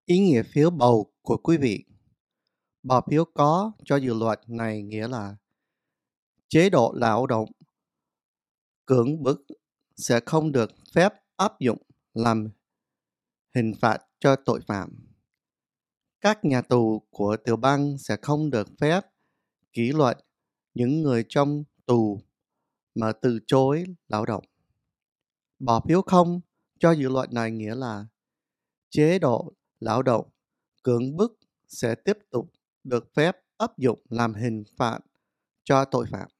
Ý nghĩa phiếu bầu của quý vị. Bỏ phiếu có cho dự luật này nghĩa là chế độ lao động cưỡng bức sẽ không được phép áp dụng làm hình phạt cho tội phạm. Các nhà tù của tiểu bang sẽ không được phép kỷ luật những người trong tù mà từ chối lao động. Bỏ phiếu không cho dự luật này nghĩa là chế độ lao động cưỡng bức sẽ tiếp tục được phép áp dụng làm hình phạt cho tội phạm.